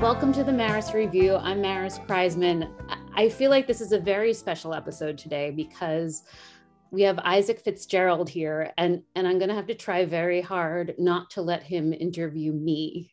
Welcome to the Maris Review. I'm Maris Kreisman. I feel like this is a very special episode today because we have Isaac Fitzgerald here, and I'm going to have to try very hard not to let him interview me.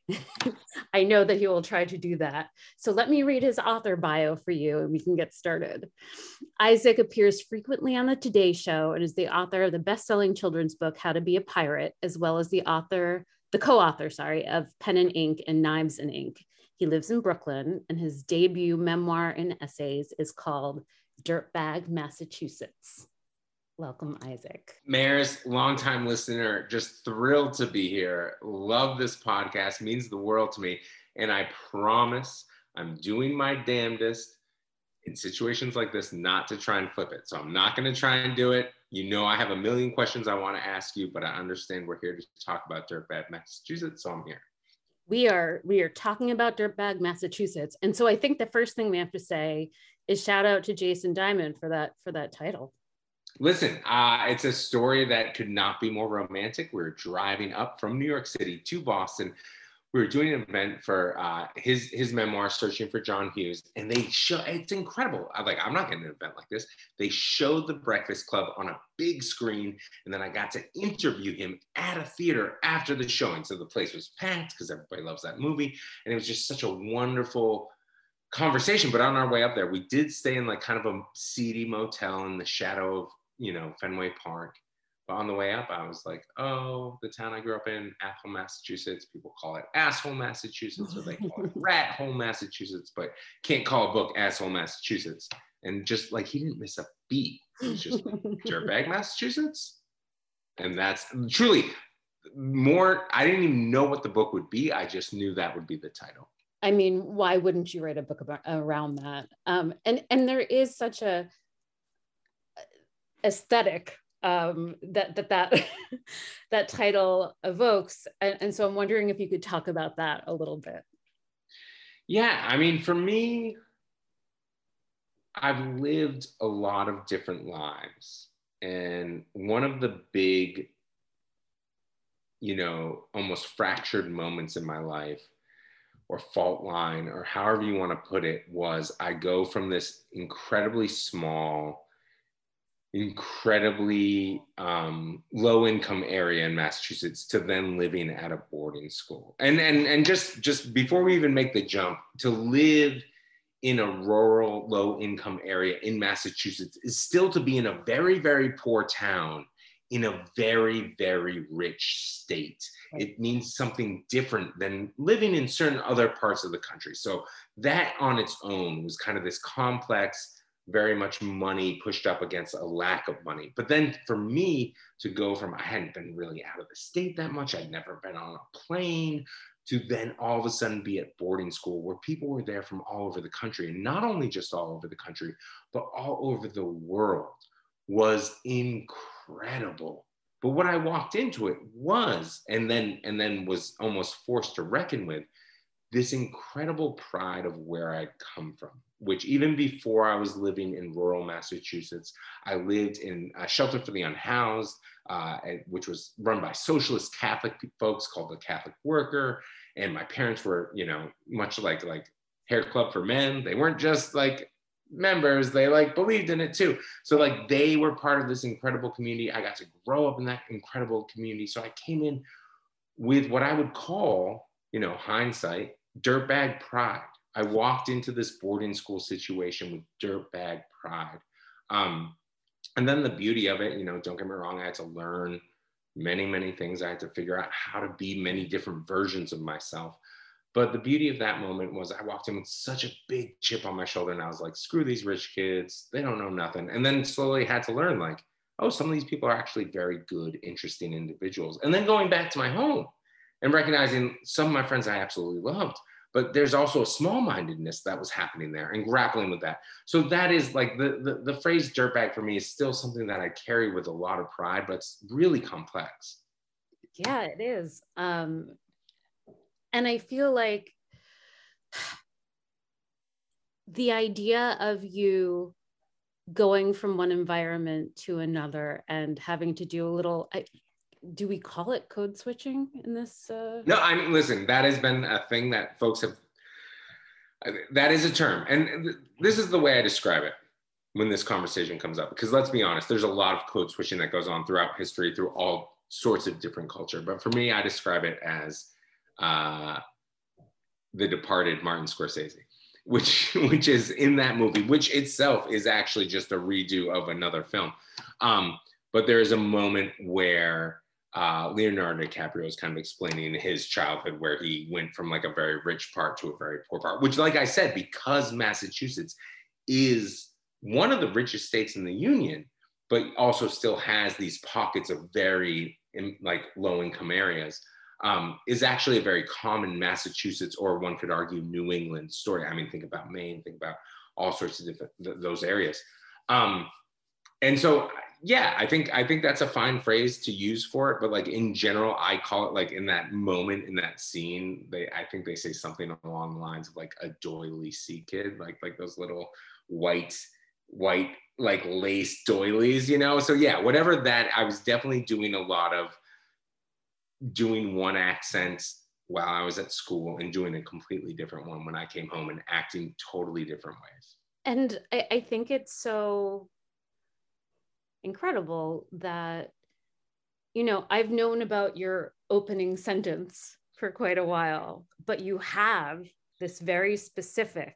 I know that he will try to do that. So let me read his author bio for you and we can get started. Isaac appears frequently on the Today Show and is the author of the best-selling children's book, How to Be a Pirate, as well as the co-author of Pen and Ink and Knives and Ink. He lives in Brooklyn, and his debut memoir and essays is called Dirtbag, Massachusetts. Welcome, Isaac. Maris, longtime listener, just thrilled to be here. Love this podcast, means the world to me. And I promise I'm doing my damnedest in situations like this not to try and flip it. So I'm not going to try and do it. You know, I have a million questions I want to ask you, but I understand we're here to talk about Dirtbag, Massachusetts, so I'm here. We are talking about Dirtbag, Massachusetts. And so I think the first thing we have to say is shout out to Jason Diamond for that title. Listen, it's a story that could not be more romantic. We were driving up from New York City to Boston. We were doing an event for his memoir, Searching for John Hughes, and they show, it's incredible. I'm not getting an event like this. They showed The Breakfast Club on a big screen, and then I got to interview him at a theater after the showing. So the place was packed because everybody loves that movie, and it was just such a wonderful conversation. But on our way up there, we did stay in like kind of a seedy motel in the shadow of, Fenway Park. But on the way up, I was like, oh, the town I grew up in, Athol, Massachusetts. People call it Asshole, Massachusetts, or they call it Rat Hole, Massachusetts, but can't call a book Asshole, Massachusetts. And just like, he didn't miss a beat. It was just like, Dirtbag, Massachusetts. And that's truly more, I didn't even know what the book would be. I just knew that would be the title. I mean, why wouldn't you write a book around that? And there is such a aesthetic that title evokes. And so I'm wondering if you could talk about that a little bit. Yeah, I mean, for me, I've lived a lot of different lives. And one of the big, almost fractured moments in my life, or fault line, or however you want to put it, was I go from this incredibly small, incredibly low income area in Massachusetts to then living at a boarding school. And just before we even make the jump, to live in a rural low income area in Massachusetts is still to be in a very, very poor town in a very, very rich state. It means something different than living in certain other parts of the country. So that on its own was kind of this complex, very much money pushed up against a lack of money. But then for me to go from, I hadn't been really out of the state that much, I'd never been on a plane, to then all of a sudden be at boarding school where people were there from all over the country, and not only just all over the country, but all over the world, was incredible. But what I walked into it was, and then was almost forced to reckon with, this incredible pride of where I'd come from, which even before I was living in rural Massachusetts, I lived in a shelter for the unhoused, which was run by socialist Catholic folks called the Catholic Worker. And my parents were, much like Hair Club for Men. They weren't just like members, they believed in it too. So they were part of this incredible community. I got to grow up in that incredible community. So I came in with what I would call, hindsight, dirtbag pride. I walked into this boarding school situation with dirtbag pride. And then the beauty of it, don't get me wrong, I had to learn many, many things. I had to figure out how to be many different versions of myself. But the beauty of that moment was I walked in with such a big chip on my shoulder, and I was like, screw these rich kids. They don't know nothing. And then slowly had to learn some of these people are actually very good, interesting individuals. And then going back to my home and recognizing some of my friends I absolutely loved, but there's also a small-mindedness that was happening there and grappling with that. So that is the phrase dirtbag for me is still something that I carry with a lot of pride, but it's really complex. Yeah, it is. And I feel like the idea of you going from one environment to another and having to do a little, do we call it code switching in this? No, I mean, listen, that has been a thing that folks have That is a term. And this is the way I describe it when this conversation comes up. Because let's be honest, there's a lot of code switching that goes on throughout history, through all sorts of different culture. But for me, I describe it as The Departed, Martin Scorsese, which is in that movie, which itself is actually just a redo of another film. But there is a moment where Leonardo DiCaprio is kind of explaining his childhood, where he went from like a very rich part to a very poor part, which, like I said, because Massachusetts is one of the richest states in the Union, but also still has these pockets of very like low income areas, is actually a very common Massachusetts, or one could argue New England story. I mean, think about Maine, think about all sorts of different those areas. And so, yeah, I think that's a fine phrase to use for it. But like in general, I call it, like in that moment, in that scene, I think they say something along the lines of like a doily sea kid, like those little white like lace doilies, you know? So yeah, whatever that, I was definitely doing a lot of doing one accent while I was at school and doing a completely different one when I came home, and acting totally different ways. And I think it's so incredible that, you know, I've known about your opening sentence for quite a while, but you have this very specific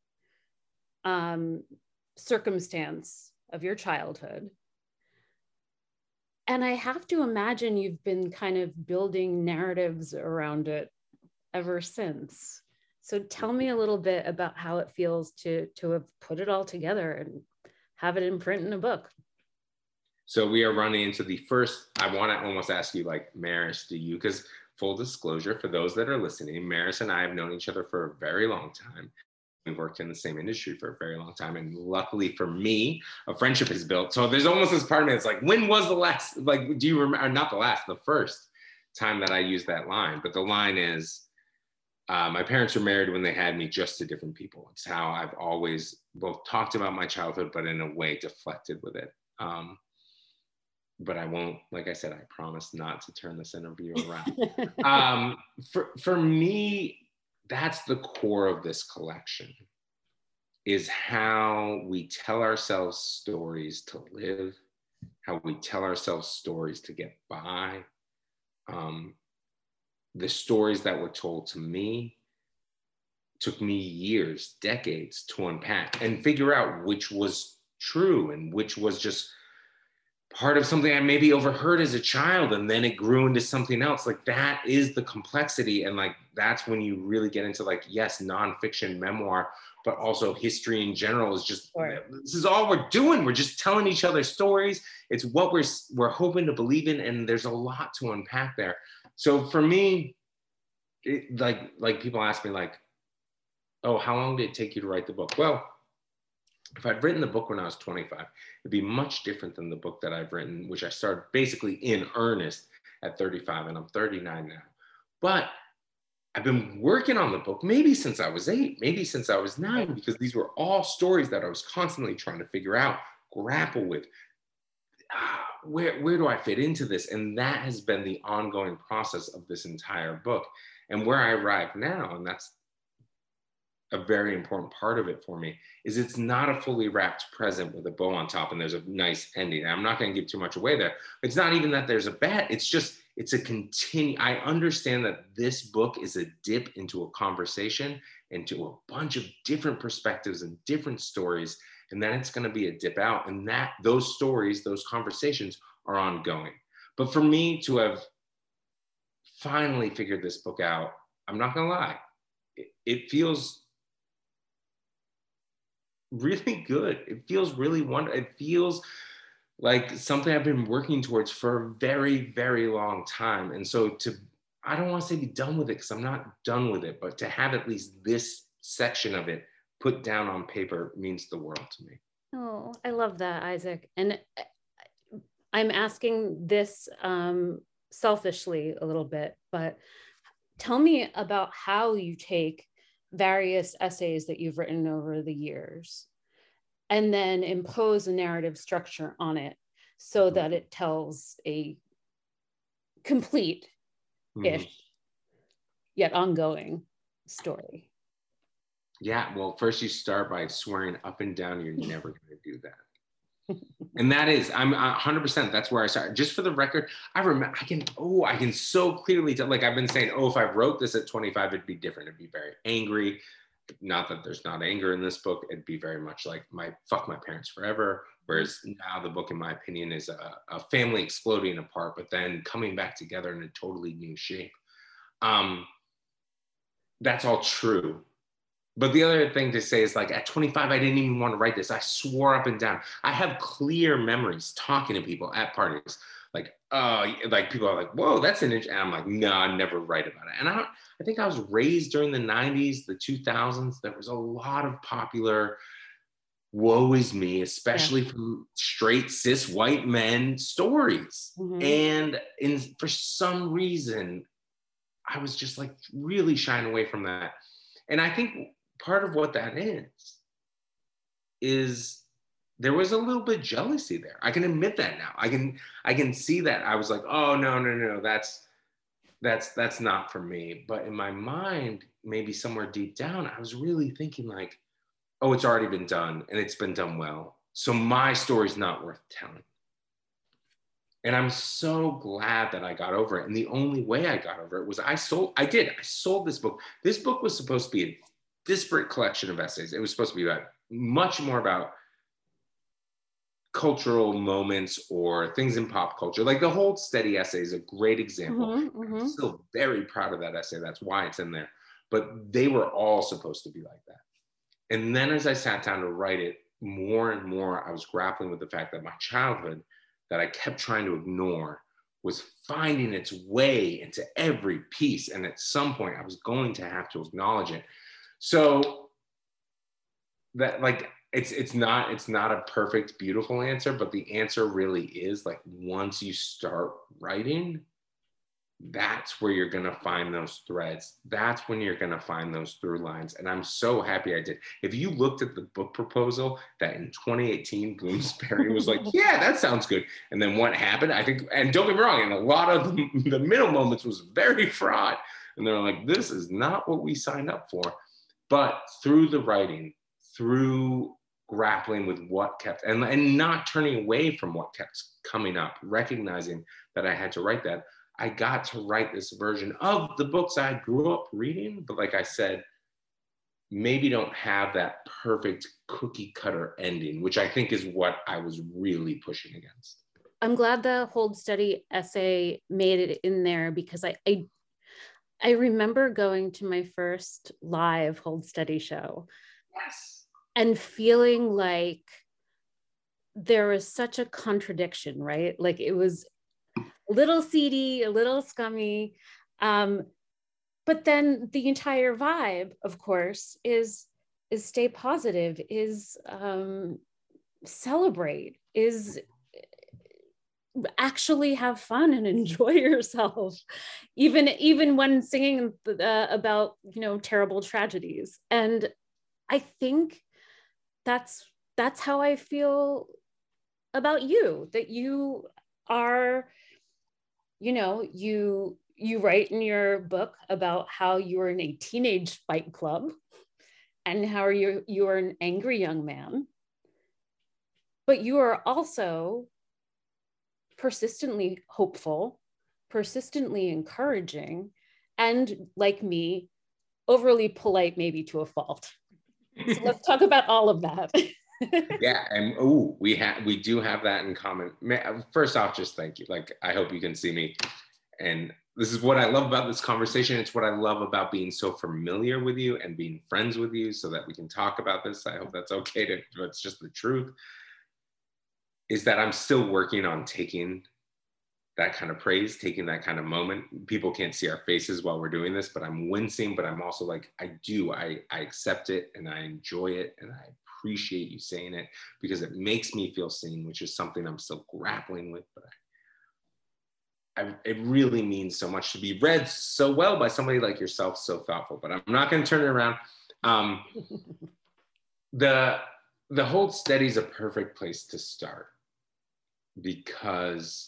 circumstance of your childhood. And I have to imagine you've been kind of building narratives around it ever since. So tell me a little bit about how it feels to have put it all together and have it in print in a book. So we are running into the first, I want to almost ask you, like, Maris, do you, because full disclosure for those that are listening, Maris and I have known each other for a very long time. We've worked in the same industry for a very long time. And luckily for me, a friendship is built. So there's almost this part of me that's like, when was the last, like, do you remember, not the last, the first time that I used that line? But the line is, my parents were married when they had me, just to different people. It's how I've always both talked about my childhood, but in a way deflected with it. But I won't, like I said, I promise not to turn this interview around. For me, that's the core of this collection, is how we tell ourselves stories to live, how we tell ourselves stories to get by. The stories that were told to me took me years, decades to unpack and figure out which was true and which was just part of something I maybe overheard as a child, and then it grew into something else. Like, that is the complexity. And like, that's when you really get into, like, yes, nonfiction memoir, but also history in general is just, sure, this is all we're doing. We're just telling each other stories. It's what we're hoping to believe in. And there's a lot to unpack there. So for me, like people ask me, like, oh, how long did it take you to write the book? Well, if I'd written the book when I was 25, it'd be much different than the book that I've written, which I started basically in earnest at 35, and I'm 39 now. But I've been working on the book maybe since I was 8, maybe since I was 9, because these were all stories that I was constantly trying to figure out, grapple with. Where do I fit into this? And that has been the ongoing process of this entire book. And where I arrive now, and that's a very important part of it for me, is it's not a fully wrapped present with a bow on top and there's a nice ending. I'm not going to give too much away there. It's not even that there's a bad, it's just, it's a continue. I understand that this book is a dip into a conversation, into a bunch of different perspectives and different stories, and then it's going to be a dip out, and that those stories, those conversations are ongoing. But for me to have finally figured this book out, I'm not going to lie, it feels really good. It feels really wonderful. It feels like something I've been working towards for a very, very long time. And so I don't want to say be done with it, because I'm not done with it, but to have at least this section of it put down on paper means the world to me. Oh, I love that, Isaac. And I'm asking this selfishly a little bit, but tell me about how you take various essays that you've written over the years and then impose a narrative structure on it so that it tells a complete-ish yet ongoing story. Yeah, well, first you start by swearing up and down you're never going to do that. And that is, I'm 100%. That's where I started. Just for the record, I remember, I can so clearly tell, like I've been saying, oh, if I wrote this at 25, it'd be different. It'd be very angry. Not that there's not anger in this book. It'd be very much like fuck my parents forever. Whereas now the book, in my opinion, is a family exploding apart, but then coming back together in a totally new shape. That's all true. But the other thing to say is, like, at 25, I didn't even want to write this. I swore up and down. I have clear memories talking to people at parties, like, like people are like, whoa, that's an inch. And I'm like, no, I never write about it. And I think I was raised during the 90s, the 2000s. There was a lot of popular woe is me, especially from straight cis white men stories. And for some reason, I was just like really shying away from that. And I think part of what that is there was a little bit of jealousy there. I can admit that now. I can see that. I was like, oh, no, that's not for me. But in my mind, maybe somewhere deep down, I was really thinking like, oh, it's already been done and it's been done well. So my story's not worth telling. And I'm so glad that I got over it. And the only way I got over it was I sold this book. This book was supposed to be a disparate collection of essays. It was supposed to be much more about cultural moments or things in pop culture. Like the Hold Steady essay is a great example. I'm still very proud of that essay. That's why it's in there. But they were all supposed to be like that. And then as I sat down to write it, more and more, I was grappling with the fact that my childhood that I kept trying to ignore was finding its way into every piece. And at some point, I was going to have to acknowledge it. So that, like, it's not a perfect, beautiful answer, but the answer really is, like, once you start writing, that's where you're going to find those threads. That's when you're going to find those through lines. And I'm so happy I did. If you looked at the book proposal that in 2018, Bloomsbury was like, yeah, that sounds good. And then what happened, I think, and don't get me wrong, and a lot of the middle moments was very fraught. And they're like, this is not what we signed up for. But through the writing, through grappling with what kept, and not turning away from what kept coming up, recognizing that I had to write that, I got to write this version of the books I grew up reading, but like I said, maybe don't have that perfect cookie cutter ending, which I think is what I was really pushing against. I'm glad the Hold Steady essay made it in there, because I remember going to my first live Hold Steady show. Yes. And feeling like there was such a contradiction, right? Like it was a little seedy, a little scummy. But then the entire vibe, of course, is stay positive, is celebrate, is actually have fun and enjoy yourself, even when singing about, you know, terrible tragedies. And I think that's how I feel about you, that you are, you know, you write in your book about how you were in a teenage fight club and how you are an angry young man, but you are also persistently hopeful, persistently encouraging, and, like me, overly polite, maybe to a fault. So let's talk about all of that. Yeah, and we do have that in common. First off, just thank you. Like, I hope you can see me. And this is what I love about this conversation. It's what I love about being so familiar with you and being friends with you, so that we can talk about this. I hope that's okay but it's just the truth, is that I'm still working on taking that kind of praise, taking that kind of moment. People can't see our faces while we're doing this, but I'm wincing, but I'm also like, I accept it and I enjoy it and I appreciate you saying it, because it makes me feel seen, which is something I'm still grappling with. But it really means so much to be read so well by somebody like yourself, so thoughtful. But I'm not going to turn it around. The Hold Steady is a perfect place to start, because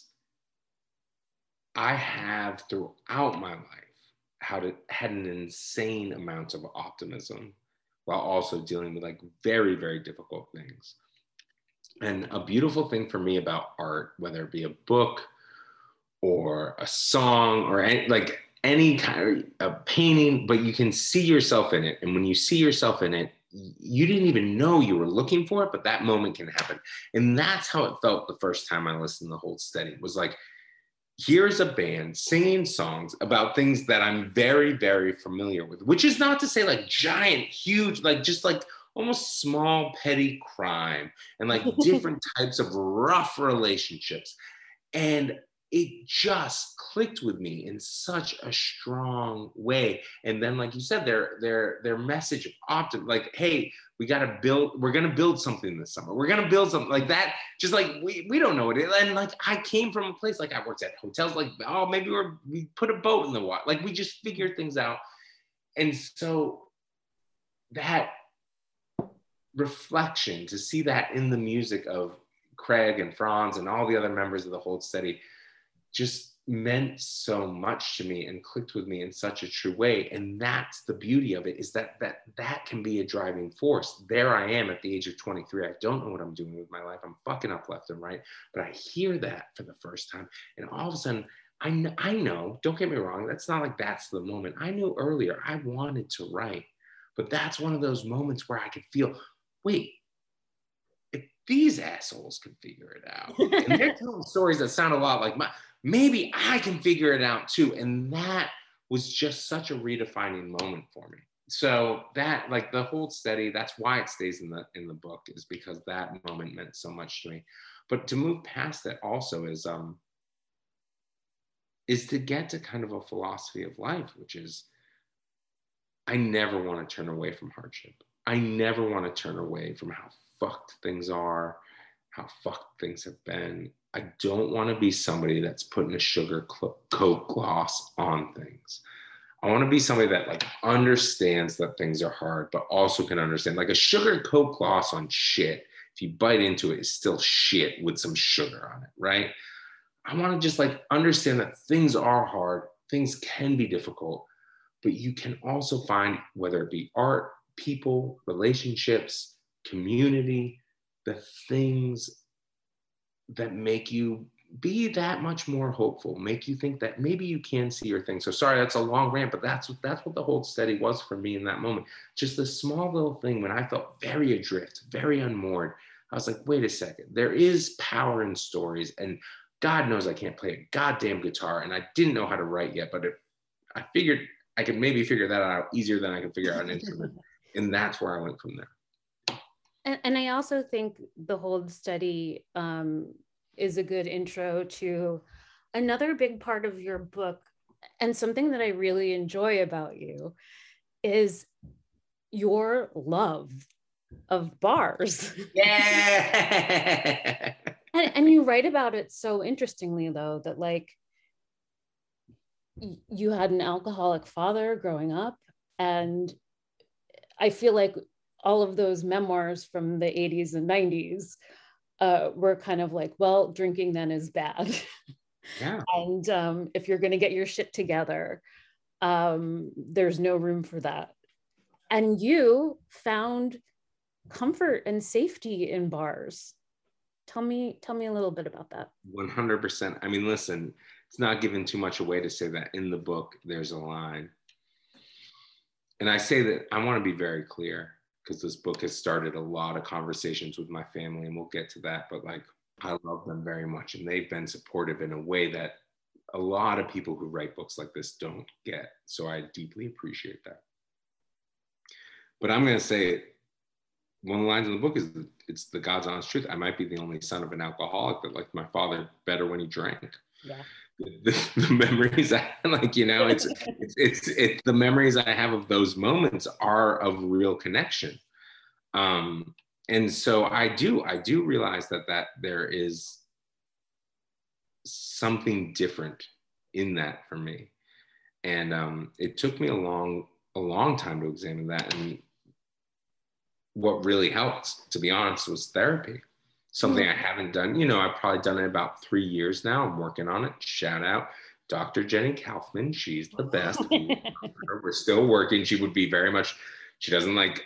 I have throughout my life had an insane amount of optimism while also dealing with like very, very difficult things. And a beautiful thing for me about art, whether it be a book or a song or any kind of a painting, but you can see yourself in it. And when you see yourself in it, you didn't even know you were looking for it, but that moment can happen. And that's how it felt the first time I listened to the Hold Steady. It was like, here's a band singing songs about things that I'm very, very familiar with, which is not to say like giant, huge, like just like almost small, petty crime and like different types of rough relationships. And it just clicked with me in such a strong way. And then, like you said, their message of optimism, like, hey, we're gonna build something this summer. We're gonna build something like that. Just like we don't know what it is. And like I came from a place, like I worked at hotels, like, oh, maybe we put a boat in the water. Like we just figured things out. And so that reflection, to see that in the music of Craig and Franz and all the other members of the Hold Steady, just meant so much to me and clicked with me in such a true way. And that's the beauty of it, is that can be a driving force. There I am at the age of 23. I don't know what I'm doing with my life. I'm fucking up left and right, but I hear that for the first time. And all of a sudden, I know, don't get me wrong, that's not like that's the moment. I knew earlier I wanted to write, but that's one of those moments where I could feel, wait, if these assholes can figure it out, and they're telling stories that sound a lot like mine, maybe I can figure it out too. And that was just such a redefining moment for me. So that, like the Hold Steady, that's why it stays in the book, is because that moment meant so much to me. But to move past that also is to get to kind of a philosophy of life, which is, I never want to turn away from hardship. I never want to turn away from how fucked things are, how fucked things have been. I don't want to be somebody that's putting a sugar coat gloss on things. I want to be somebody that like understands that things are hard, but also can understand, like a sugar coat gloss on shit, if you bite into it, is still shit with some sugar on it, right? I want to just like understand that things are hard, things can be difficult, but you can also find, whether it be art, people, relationships, community, the things that make you be that much more hopeful, make you think that maybe you can see your thing. So sorry, that's a long rant, but that's what the Hold Steady was for me in that moment. Just a small little thing when I felt very adrift, very unmoored. I was like, wait a second, there is power in stories, and God knows I can't play a goddamn guitar, and I didn't know how to write yet, but I figured I could maybe figure that out easier than I could figure out an instrument. And that's where I went from there. And I also think the Hold Steady is a good intro to another big part of your book, and something that I really enjoy about you is your love of bars. Yeah. And you write about it so interestingly, though, that like you had an alcoholic father growing up, and I feel like all of those memoirs from the 80s and 90s were kind of like, well, drinking then is bad. Yeah. And if you're going to get your shit together, there's no room for that. And you found comfort and safety in bars. Tell me a little bit about that. 100%. I mean, listen, it's not giving too much away to say that in the book, there's a line. And I say that I want to be very clear, because this book has started a lot of conversations with my family, and we'll get to that. But like, I love them very much, and they've been supportive in a way that a lot of people who write books like this don't get. So I deeply appreciate that. But I'm going to say it. One of the lines in the book is, it's the God's honest truth. I might be the only son of an alcoholic, but like my father better when he drank. Yeah. The memories I like, you know, it's the memories I have of those moments are of real connection. And so I do realize that there is something different in that for me. And it took me a long time to examine that. And what really helped, to be honest, was therapy. Something I haven't done. You know, I've probably done it about 3 years now. I'm working on it. Shout out Dr. Jenny Kaufman. She's the best. We're still working. She would be very much, she doesn't like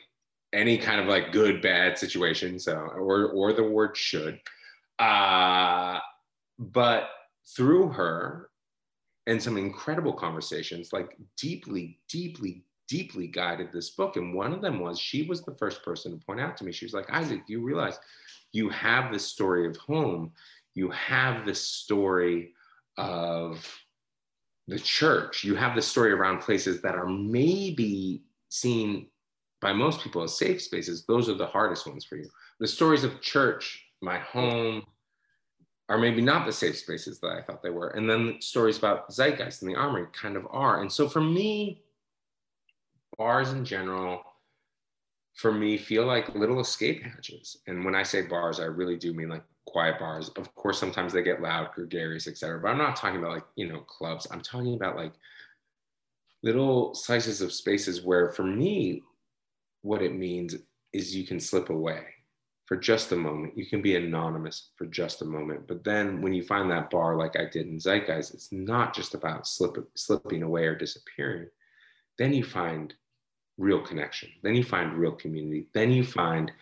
any kind of like good, bad situation. So, or the word should. But through her and some incredible conversations, like deeply, deeply, deeply guided this book. And one of them was, she was the first person to point out to me, she was like, Isaac, do you realize you have this story of home, you have this story of the church, you have this story around places that are maybe seen by most people as safe spaces. Those are the hardest ones for you. The stories of church, my home, are maybe not the safe spaces that I thought they were. And then stories about Zeitgeist and the Armory kind of are. And so for me, bars in general, for me, feel like little escape hatches. And when I say bars, I really do mean like quiet bars. Of course, sometimes they get loud, gregarious, etc. But I'm not talking about like, you know, clubs. I'm talking about like little slices of spaces where, for me, what it means is you can slip away for just a moment. You can be anonymous for just a moment. But then when you find that bar, like I did in Zeitgeist, it's not just about slipping away or disappearing. Then you find real connection. Then you find real community. Then you find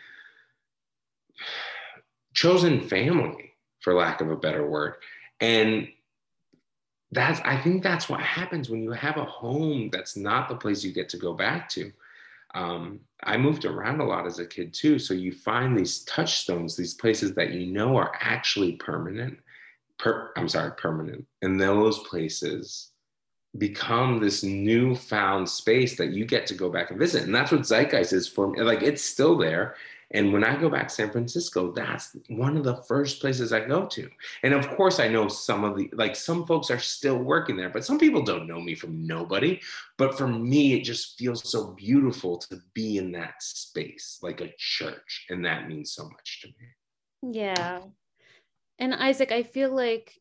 chosen family, for lack of a better word. And I think that's what happens when you have a home that's not the place you get to go back to. I moved around a lot as a kid too. So you find these touchstones, these places that you know are actually permanent. Permanent. And those places become this newfound space that you get to go back and visit. And that's what Zeitgeist is for me. Like, it's still there. And when I go back to San Francisco, that's one of the first places I go to. And of course, I know some folks are still working there, but some people don't know me from nobody. But for me, it just feels so beautiful to be in that space, like a church. And that means so much to me. Yeah. And Isaac, I feel like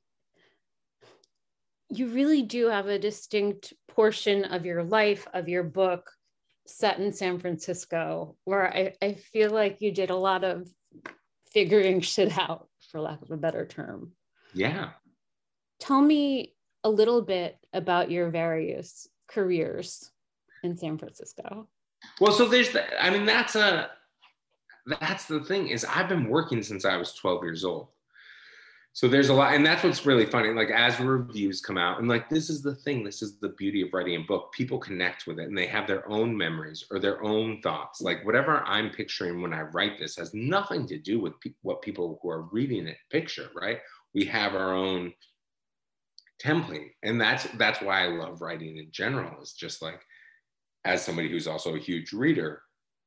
you really do have a distinct portion of your life, of your book, set in San Francisco, where I feel like you did a lot of figuring shit out, for lack of a better term. Yeah. Tell me a little bit about your various careers in San Francisco. Well, so that's the thing, is I've been working since I was 12 years old. So there's a lot, and that's what's really funny. Like, as reviews come out, and like, this is the thing, this is the beauty of writing a book. People connect with it, and they have their own memories or their own thoughts. Like, whatever I'm picturing when I write this has nothing to do with what people who are reading it picture, right? We have our own template, and that's why I love writing in general. Is just like, as somebody who's also a huge reader,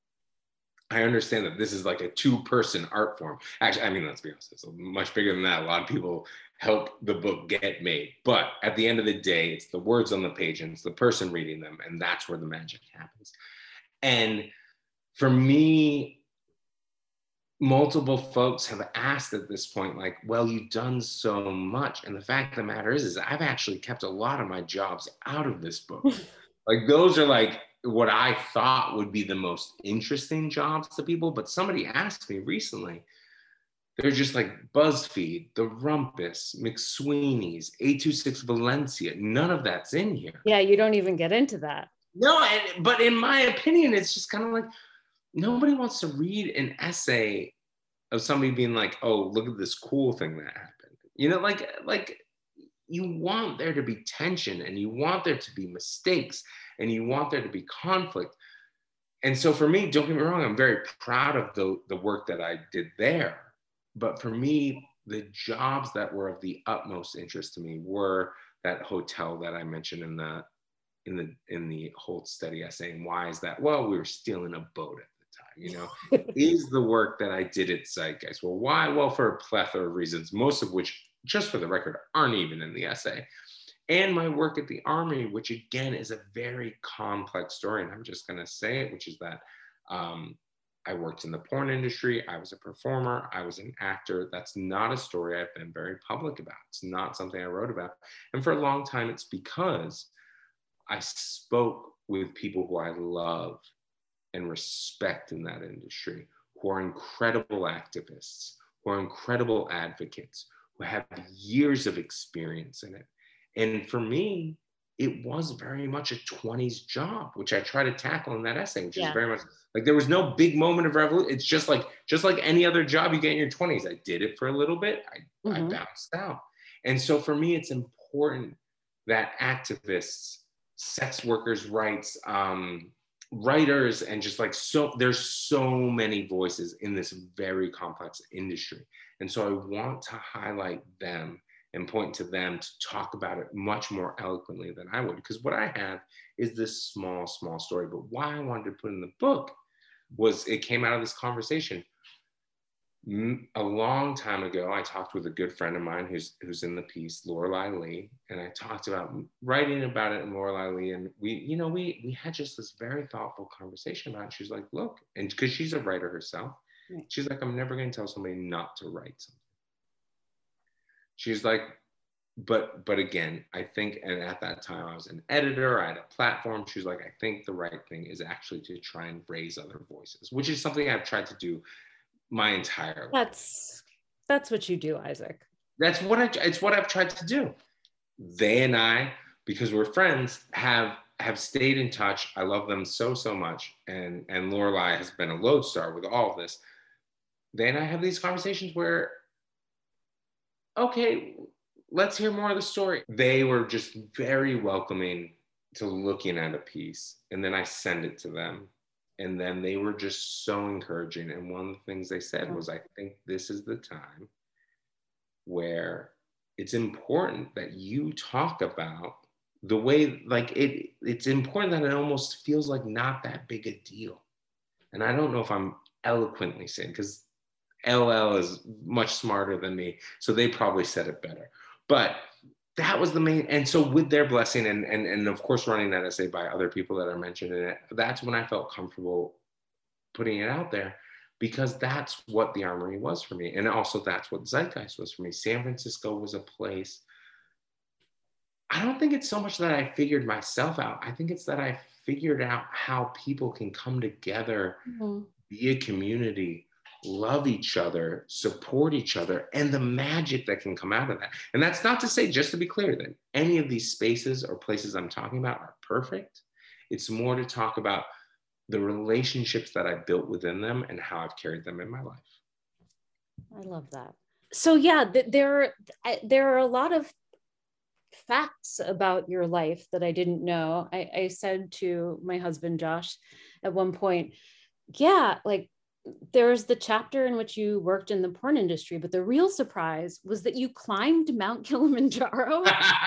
I understand that this is like a two-person art form. Actually, I mean, let's be honest, it's much bigger than that. A lot of people help the book get made. But at the end of the day, it's the words on the page and it's the person reading them. And that's where the magic happens. And for me, multiple folks have asked at this point, like, well, you've done so much. And the fact of the matter is I've actually kept a lot of my jobs out of this book. Like, those are like what I thought would be the most interesting jobs to people. But somebody asked me recently, they're just like BuzzFeed, The Rumpus, McSweeney's, 826 Valencia. None of that's in here. Yeah, you don't even get into that. No, but in my opinion, it's just kind of like, nobody wants to read an essay of somebody being like, oh, look at this cool thing that happened. You know, like you want there to be tension, and you want there to be mistakes, and you want there to be conflict. And so for me, don't get me wrong, I'm very proud of the work that I did there. But for me, the jobs that were of the utmost interest to me were that hotel that I mentioned in the Holt study essay. And why is that? Well, we were stealing a boat at the time, you know. Is the work that I did at Zeitgeist. Well, why? Well, for a plethora of reasons, most of which, just for the record, aren't even in the essay. And my work at the Armory, which again is a very complex story, and I'm just going to say it, which is that I worked in the porn industry. I was a performer. I was an actor. That's not a story I've been very public about. It's not something I wrote about. And for a long time, it's because I spoke with people who I love and respect in that industry, who are incredible activists, who are incredible advocates, who have years of experience in it. And for me, it was very much a 20s job, which I try to tackle in that essay, which is Yeah. very much like there was no big moment of revolution. It's just like any other job you get in your 20s. I did it for a little bit. I bounced out. And so for me, it's important that activists, sex workers' rights, writers, and just like there's so many voices in this very complex industry. And so I want to highlight them and point to them to talk about it much more eloquently than I would. Because what I have is this small story. But why I wanted to put in the book was it came out of this conversation. A long time ago, I talked with a good friend of mine who's in the piece, Lorelei Lee, and I talked about writing about it in Lorelei Lee, and we had just this very thoughtful conversation about it. She's like, look, and because she's a writer herself, right. She's like, I'm never going to tell somebody not to write something. She's like, but again, I think, and at that time I was an editor, I had a platform. She's like, I think the right thing is actually to try and raise other voices, which is something I've tried to do my entire life. That's what you do, Isaac. It's what I've tried to do. They and I, because we're friends, have stayed in touch. I love them so much. And Lorelei has been a lodestar with all of this. They and I have these conversations where, okay, let's hear more of the story. They were just very welcoming to looking at a piece. And then I send it to them. And then they were just so encouraging. And one of the things they said was, I think this is the time where it's important that you talk about the way, like it's important that it almost feels like not that big a deal. And I don't know if I'm eloquently saying, because LL is much smarter than me, so they probably said it better. But that was the main, and so with their blessing and of course running that essay by other people that are mentioned in it, that's when I felt comfortable putting it out there, because that's what the Armory was for me. And also that's what Zeitgeist was for me. San Francisco was a place, I don't think it's so much that I figured myself out. I think it's that I figured out how people can come together, be a community, love each other, support each other, and the magic that can come out of that. And that's not to say, just to be clear, that any of these spaces or places I'm talking about are perfect. It's more to talk about the relationships that I built within them and how I've carried them in my life. I love that. So yeah, there are a lot of facts about your life that I didn't know. I said to my husband, Josh, at one point, yeah, like there's the chapter in which you worked in the porn industry, but the real surprise was that you climbed Mount Kilimanjaro.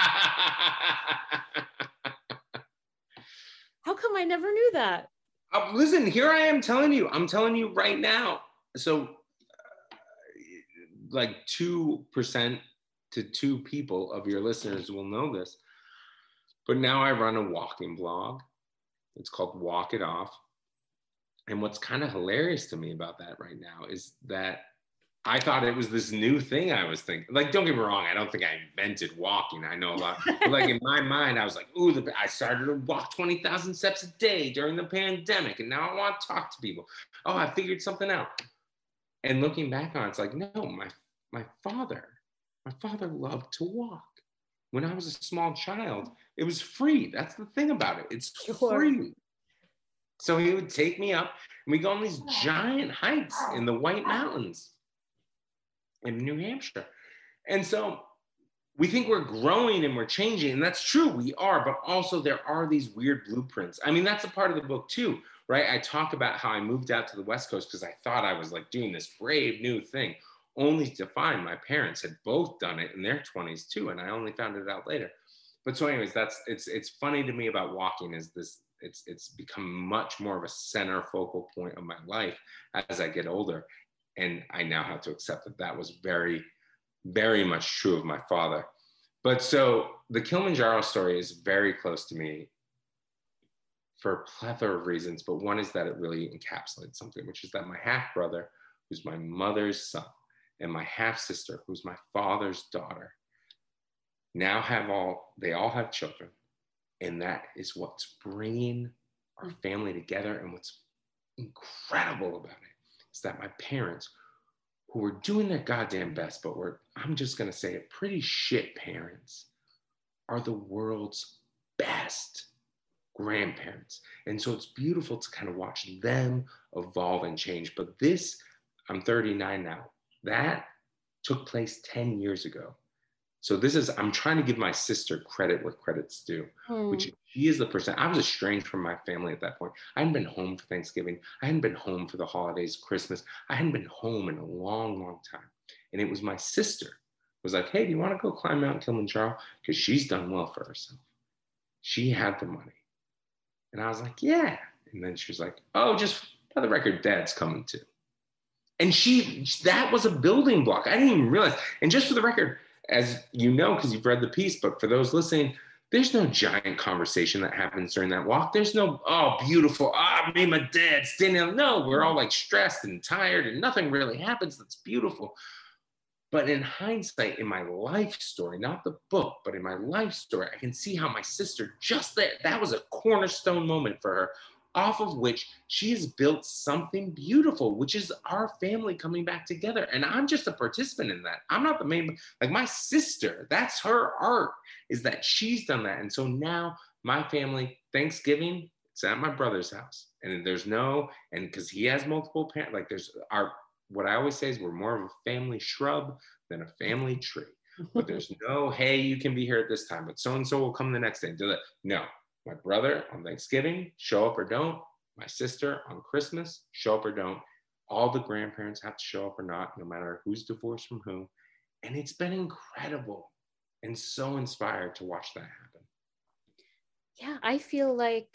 How come I never knew that? Listen, here I am telling you. I'm telling you right now. So like 2% to 2 people of your listeners will know this. But now I run a walking blog. It's called Walk It Off. And what's kind of hilarious to me about that right now is that I thought it was this new thing I was thinking. Like, don't get me wrong, I don't think I invented walking. I know a lot. But like in my mind, I was like, ooh, I started to walk 20,000 steps a day during the pandemic. And now I want to talk to people. Oh, I figured something out. And looking back on it, it's like, no, my father loved to walk. When I was a small child, it was free. That's the thing about it. It's free. So he would take me up and we go on these giant hikes in the White Mountains in New Hampshire. And so we think we're growing and we're changing, and that's true, we are, but also there are these weird blueprints. I mean, that's a part of the book too, right? I talk about how I moved out to the West Coast because I thought I was like doing this brave new thing, only to find my parents had both done it in their 20s too, and I only found it out later. But so anyways, it's funny to me about walking is this, it's become much more of a center focal point of my life as I get older. And I now have to accept that that was very, very much true of my father. But so the Kilimanjaro story is very close to me for a plethora of reasons. But one is that it really encapsulates something, which is that my half brother, who's my mother's son, and my half sister, who's my father's daughter, now they all have children. And that is what's bringing our family together. And what's incredible about it is that my parents, who were doing their goddamn best, but I'm just going to say it, pretty shit parents, are the world's best grandparents. And so it's beautiful to kind of watch them evolve and change. But this, I'm 39 now. That took place 10 years ago. So this is, I'm trying to give my sister credit where credit's due, which she is the person. I was estranged from my family at that point. I hadn't been home for Thanksgiving. I hadn't been home for the holidays, Christmas. I hadn't been home in a long, long time. And it was my sister who was like, hey, do you want to go climb Mount Kilimanjaro? Because she's done well for herself. She had the money. And I was like, yeah. And then she was like, oh, just for the record, Dad's coming too. And that was a building block. I didn't even realize. And just for the record, as you know, because you've read the piece, but for those listening, there's no giant conversation that happens during that walk. There's no, oh, beautiful, me and my dad standing up. No, we're all like stressed and tired and nothing really happens that's beautiful. But in hindsight, in my life story, not the book, but in my life story, I can see how my sister just there, that was a cornerstone moment for her, off of which she has built something beautiful, which is our family coming back together. And I'm just a participant in that. I'm not the main, like my sister, that's her art, is that she's done that. And so now my family, Thanksgiving, it's at my brother's house. And there's no, and because he has multiple parents, like there's what I always say is we're more of a family shrub than a family tree. But there's no, hey, you can be here at this time, but so-and-so will come the next day and do that. No. My brother on Thanksgiving, show up or don't. My sister on Christmas, show up or don't. All the grandparents have to show up or not, no matter who's divorced from who. And it's been incredible and so inspired to watch that happen. Yeah, I feel like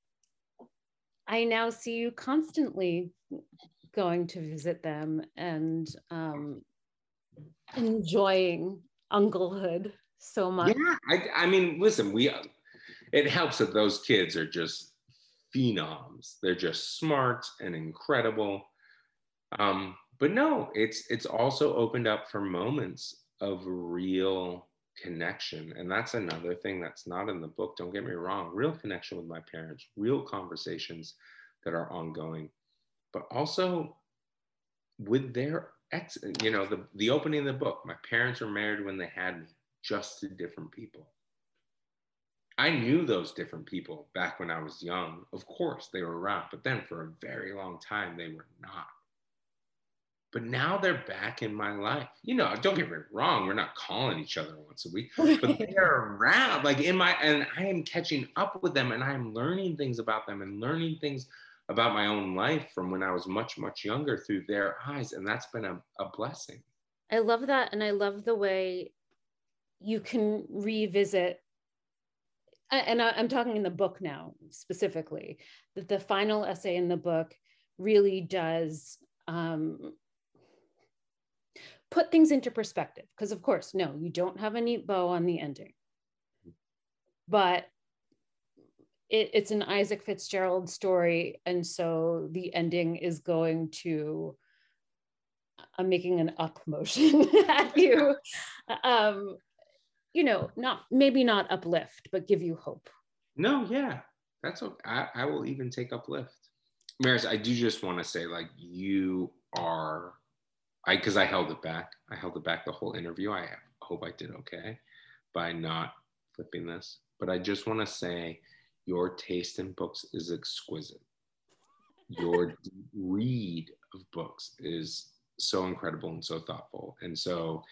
I now see you constantly going to visit them and enjoying unclehood so much. Yeah, I mean, listen, it helps that those kids are just phenoms. They're just smart and incredible. But no, it's also opened up for moments of real connection. And that's another thing that's not in the book. Don't get me wrong. Real connection with my parents, real conversations that are ongoing, but also with their ex, the opening of the book, my parents were married when they had me, just to different people. I knew those different people back when I was young. Of course, they were around, but then for a very long time, they were not. But now they're back in my life. Don't get me wrong, we're not calling each other once a week, but they're around, and I am catching up with them, and I'm learning things about them and learning things about my own life from when I was much, much younger through their eyes. And that's been a blessing. I love that. And I love the way you can revisit, and I'm talking in the book now specifically, that the final essay in the book really does put things into perspective. Because of course, no, you don't have a neat bow on the ending, but it's an Isaac Fitzgerald story. And so the ending is going to, I'm making an up motion at you. Maybe not uplift, but give you hope. No, yeah, that's okay. I will even take uplift. Maris, I do just want to say, like, you are, because I held it back. I held it back the whole interview. I hope I did okay by not flipping this. But I just want to say your taste in books is exquisite. Your read of books is so incredible and so thoughtful. And so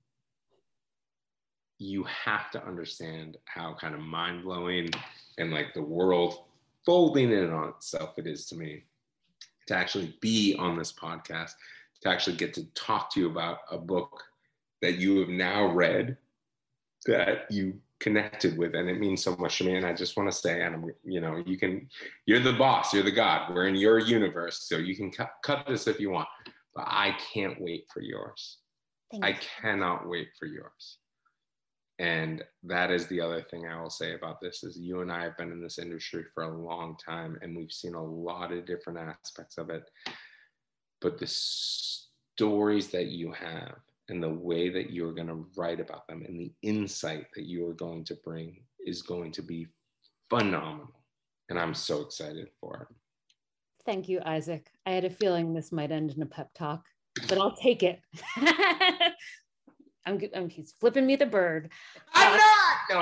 you have to understand how kind of mind-blowing and like the world folding in on itself it is to me to actually be on this podcast, to actually get to talk to you about a book that you have now read, that you connected with, and it means so much to me. And I just want to say, and you're the boss, you're the God, we're in your universe, so you can cut this if you want, but I can't wait for yours. I cannot wait for yours. And that is the other thing I will say about this, is you and I have been in this industry for a long time, and we've seen a lot of different aspects of it, but the stories that you have and the way that you're going to write about them and the insight that you are going to bring is going to be phenomenal. And I'm so excited for it. Thank you, Isaac. I had a feeling this might end in a pep talk, but I'll take it. he's flipping me the bird. I'm not. No,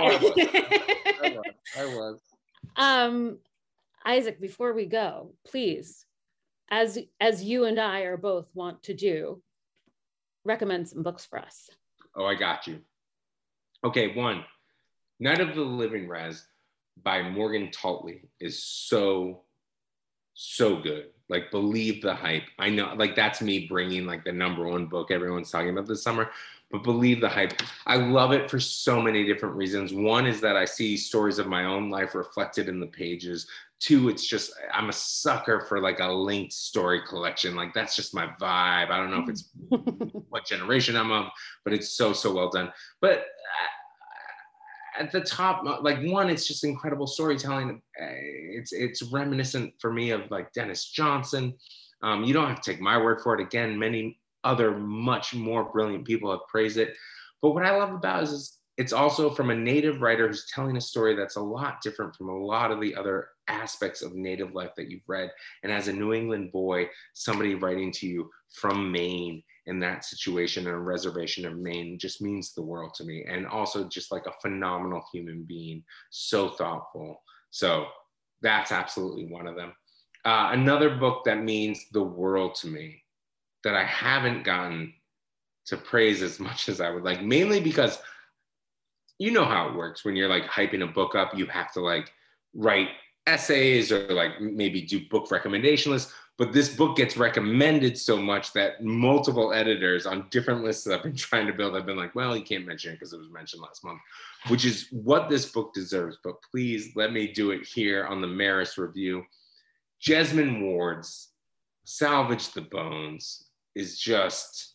I was. Isaac, before we go, please, as you and I are both want to do, recommend some books for us. Oh, I got you. Okay, one, Night of the Living Rez by Morgan Taltley is so good. Like, believe the hype. I know, like, that's me bringing like the #1 book everyone's talking about this summer, but believe the hype. I love it for so many different reasons. One is that I see stories of my own life reflected in the pages. Two, it's just, I'm a sucker for like a linked story collection. Like, that's just my vibe. I don't know if it's what generation I'm of, but it's so well done. But at the top, like, one, it's just incredible storytelling. It's reminiscent for me of like Dennis Johnson. You don't have to take my word for it. Again, many other much more brilliant people have praised it. But what I love about it is it's also from a Native writer who's telling a story that's a lot different from a lot of the other aspects of Native life that you've read. And as a New England boy, somebody writing to you from Maine in that situation, a reservation of Maine, just means the world to me. And also just like a phenomenal human being, so thoughtful. So that's absolutely one of them. Another book that means the world to me that I haven't gotten to praise as much as I would like, mainly because you know how it works when you're like hyping a book up, you have to like write essays or like maybe do book recommendation lists. But this book gets recommended so much that multiple editors on different lists that I've been trying to build have been like, well, you can't mention it because it was mentioned last month, which is what this book deserves. But please let me do it here on the Maris Review. Jesmyn Ward's Salvage the Bones is just,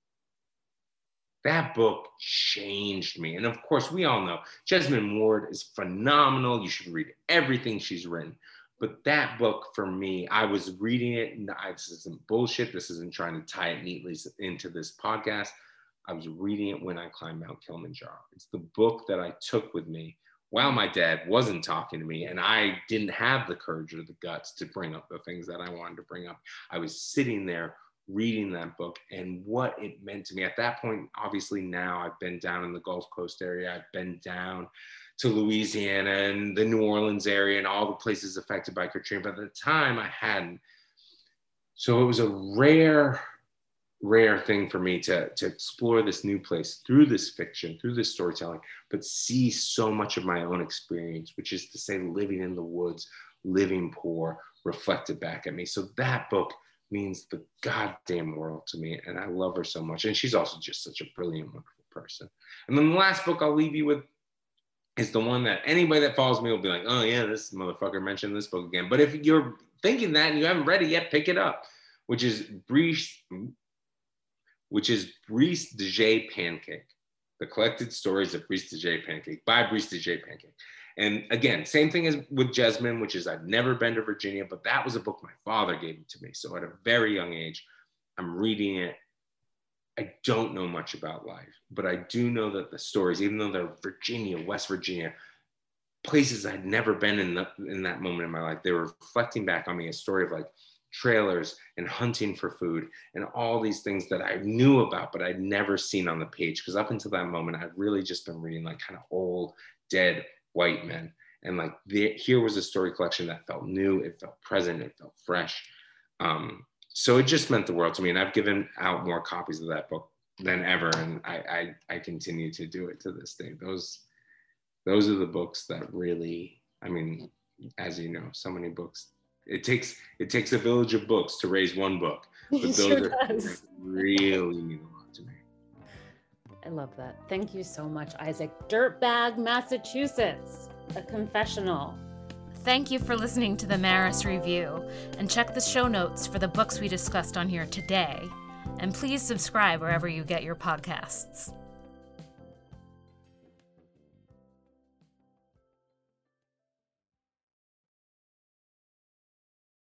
that book changed me. And of course, we all know Jesmyn Ward is phenomenal. You should read everything she's written. But that book, for me, I was reading it, and this isn't bullshit. This isn't trying to tie it neatly into this podcast. I was reading it when I climbed Mount Kilimanjaro. It's the book that I took with me while my dad wasn't talking to me, and I didn't have the courage or the guts to bring up the things that I wanted to bring up. I was sitting there reading that book and what it meant to me. At that point, obviously now I've been down in the Gulf Coast area. I've been down to Louisiana and the New Orleans area and all the places affected by Katrina. But at the time I hadn't. So it was a rare thing for me to explore this new place through this fiction, through this storytelling, but see so much of my own experience, which is to say living in the woods, living poor, reflected back at me. So that book means the goddamn world to me. And I love her so much. And she's also just such a brilliant, wonderful person. And then the last book I'll leave you with is the one that anybody that follows me will be like, oh yeah, this motherfucker mentioned this book again. But if you're thinking that and you haven't read it yet, pick it up, which is Brice de Jay Pancake, The Collected Stories of Brice de Jay Pancake by Brice de Jay Pancake. And again, same thing as with Jesmyn, which is I've never been to Virginia, but that was a book my father gave it to me. So at a very young age, I'm reading it. I don't know much about life, but I do know that the stories, even though they're Virginia, West Virginia, places I'd never been in that moment in my life, they were reflecting back on me a story of like trailers and hunting for food and all these things that I knew about, but I'd never seen on the page. Because up until that moment, I'd really just been reading like kind of old, dead white men. And like here was a story collection that felt new, it felt present, it felt fresh. So it just meant the world to me. And I've given out more copies of that book than ever. And I continue to do it to this day. Those are the books that really, I mean, as you know, so many books, it takes a village of books to raise one book. But those sure are really mean a lot to me. I love that. Thank you so much, Isaac. Dirtbag, Massachusetts, a confessional. Thank you for listening to the Maris Review, and check the show notes for the books we discussed on here today. And please subscribe wherever you get your podcasts.